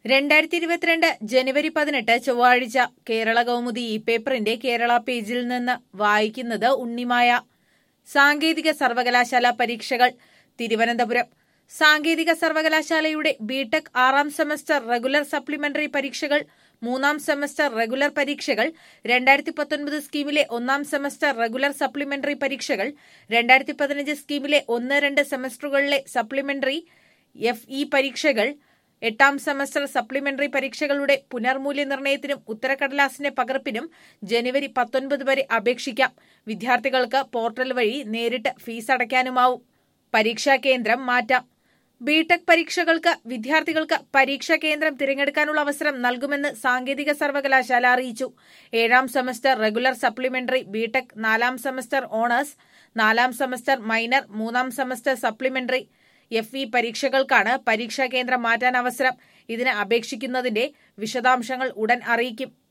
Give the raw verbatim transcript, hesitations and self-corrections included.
രണ്ടായിരത്തി ഇരുപത്തിരണ്ട് ജനുവരി പതിനെട്ട് ചൊവ്വാഴ്ച കേരള കൗമുദി ഈ പേപ്പറിന്റെ കേരള പേജിൽ നിന്ന് വായിക്കുന്നത് ഉണ്ണിമായ. സാങ്കേതിക സർവകലാശാല പരീക്ഷകൾ തിരുവനന്തപുരം. സാങ്കേതിക സർവകലാശാലയുടെ ബിടെക് ആറാം സെമസ്റ്റർ റെഗുലർ സപ്ലിമെന്ററി പരീക്ഷകൾ, മൂന്നാം സെമസ്റ്റർ റെഗുലർ പരീക്ഷകൾ, രണ്ടായിരത്തി പത്തൊൻപത് സ്കീമിലെ ഒന്നാം സെമസ്റ്റർ റെഗുലർ സപ്ലിമെന്ററി പരീക്ഷകൾ, രണ്ടായിരത്തി പതിനഞ്ച് സ്കീമിലെ ഒന്ന് രണ്ട് സെമസ്റ്ററുകളിലെ സപ്ലിമെന്ററി എഫ് ഇ പരീക്ഷകൾ, എട്ടാം സെമസ്റ്റർ സപ്ലിമെന്ററി പരീക്ഷകളുടെ പുനർമൂല്യനിർണ്ണയത്തിനും ഉത്തരക്കടലാസിന്റെ പകർപ്പിനും ജനുവരി പത്തൊൻപത് വരെ അപേക്ഷിക്കാം. വിദ്യാർത്ഥികൾക്ക് പോർട്ടൽ വഴി നേരിട്ട് ഫീസ് അടയ്ക്കാനുമാവും. പരീക്ഷാ കേന്ദ്രം മാറ്റാം. ബിടെക് പരീക്ഷകൾക്ക് വിദ്യാർത്ഥികൾക്ക് പരീക്ഷാ കേന്ദ്രം തിരഞ്ഞെടുക്കാനുള്ള അവസരം നൽകുമെന്ന് സാങ്കേതിക സർവകലാശാല അറിയിച്ചു. ഏഴാം സെമസ്റ്റർ റെഗുലർ സപ്ലിമെന്ററി ബിടെക്, നാലാം സെമസ്റ്റർ ഓണേഴ്സ്, നാലാം സെമസ്റ്റർ മൈനർ, മൂന്നാം സെമസ്റ്റർ സപ്ലിമെന്ററി എഫ് ഇ പരീക്ഷകൾക്കാണ് പരീക്ഷാ കേന്ദ്രം മാറ്റാൻ അവസരം. ഇതിന് അപേക്ഷിക്കുന്നതിന്റെ വിശദാംശങ്ങൾ ഉടൻ അറിയിക്കും.